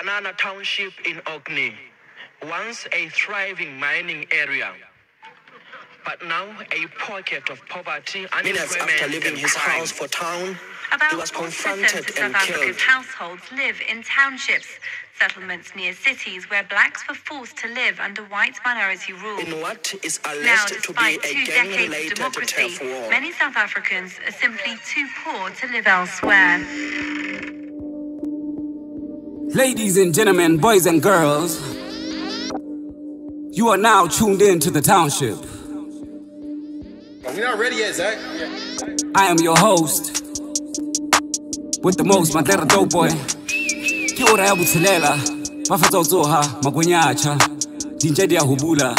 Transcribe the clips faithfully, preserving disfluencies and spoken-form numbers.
Kanana Township in Orkney, once a thriving mining area, but now a pocket of poverty, minutes after leaving his crime. house for town, About he was forty confronted percent of and South killed. Africa's households live in townships, settlements near cities where blacks were forced to live under white minority rule. In what is Now, alleged to be despite a two decades of gang-related democracy, turf war. many South Africans are simply too poor to live elsewhere. Ladies and gentlemen, boys and girls, you are now tuned in to the Township. We're not ready yet, Zach. I am your host, with the most, Mandela Dope Boy. Ki ora ya buthelela, ba fatsa ho tsoha, magonyacha, dinja dia hubula,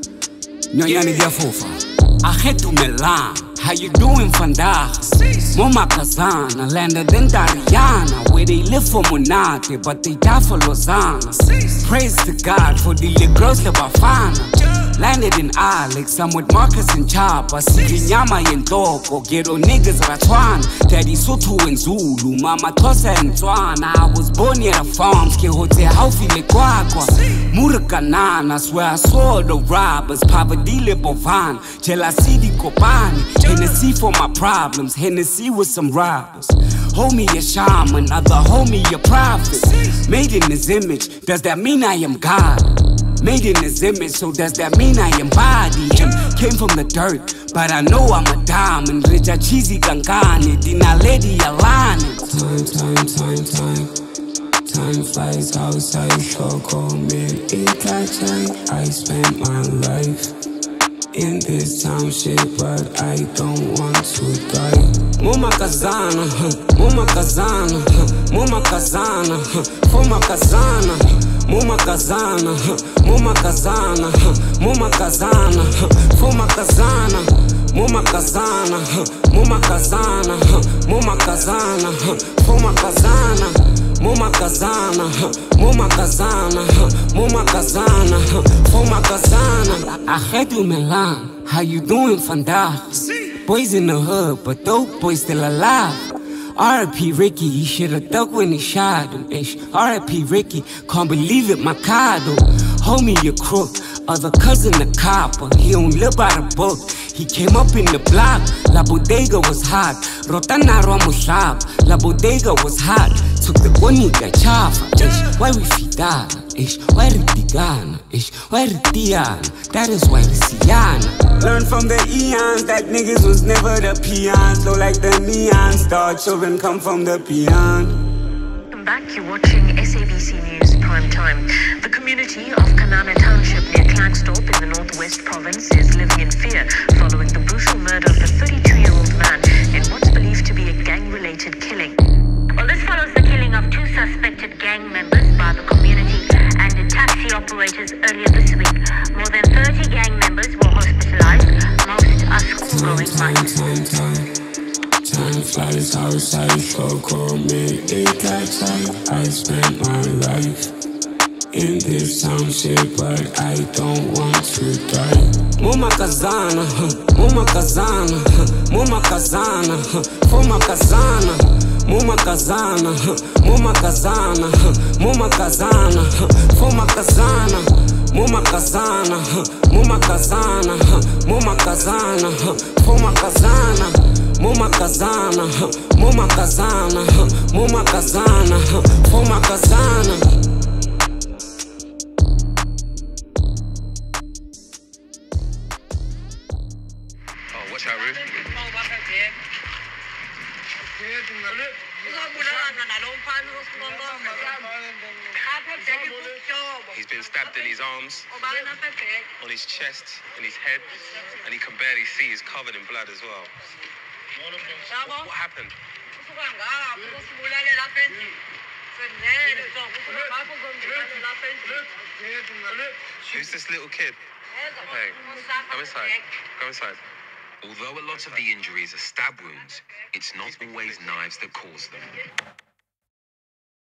nyonyane dia fofa. Akhetumelang, how you doing, Vandag? Moma Kazana, landed in Dariana, where they live for Monate, but they die for Lausanne. Praise to God for the little girls that Bafana. Landed in Alex, I'm with Marcus and Chapa. Siki nyama yentoko, ghetto niggas Ratwana. Daddy Soto and Zulu, Mama Tosa and Tswana. I was born near the farms, ke hote haufi le kwakwa. Murakanana, swear I saw the robbers. Poverty le bovan, jealousy di kopani. Hennessy for my problems, Hennessy with some robbers. Homie a shaman, other homie a prophet. Made in his image, does that mean I am God? Made in his image, so does that mean I embody him? Came from the dirt, but I know I'm a diamond. Richa cheesy kankani, dina lady alani. Time, time, time, time. Time flies outside, so call me Itachi. I spent my life in this township, but I don't want to die. Moma Kazana, Moma Kazana, Moma Kazana, Foma Kazana. Moma Kazana, Moma Kazana, Moma Kazana, Foma Kazana, Moma Kazana, Moma Kazana, Moma Kazana, Foma Kazana, Moma Kazana, Moma Kazana, Moma Kazana, Foma Kazana. Akhetumelang, how you doing, Vandag? Boys in the hood, but dope boys still alive. R I P Ricky, he should've ducked when he shot him. Ish. R I P Ricky, can't believe it, Mikado. Homie, you crook. Other cousin, the copper. He don't live by the book. He came up in the block. La Bodega was hot. Rotana Ramushab. La Bodega was hot. Took the bonita chafa. Ish. Why we fidala? Ish. Why Ritigana? Ish. Why Ritiana? That is why Risiana. Learn from the eons that niggas was never the peons. Low like the neon star, children come from the beyond. Welcome back, you're watching S A B C News Prime Time. The community of Kanana Township near Klerksdorp in the Northwest Province is living in fear following the brutal murder of a thirty-two-year-old man in what's believed to be a gang-related killing. Well, this follows the killing of two suspected gang members by the community and taxi operators earlier this week. More than thirty gang members were hospitalized. Most are school-going minors. Time, time, time. Time flies outside, so call me Itachi. I spent my life in this township, but I don't want to die. Moma Kazana, Moma Kazana, Moma Kazana, Foma Kazana. Moma Kazana, Moma Kazana, Moma Kazana, Foma Kazana. Moma Kazana, Moma Kazana, Moma Kazana, Foma Kazana. Moma Kazana, Moma Kazana, Moma Kazana, Foma Kazana. Oh, watch out, Ruth. He's been stabbed in his arms, on his chest, in his head, and he can barely see. He's covered in blood as well. What, what happened? Who's this little kid? Hey, come inside. Come inside. Although a lot of the injuries are stab wounds, it's not always knives that cause them.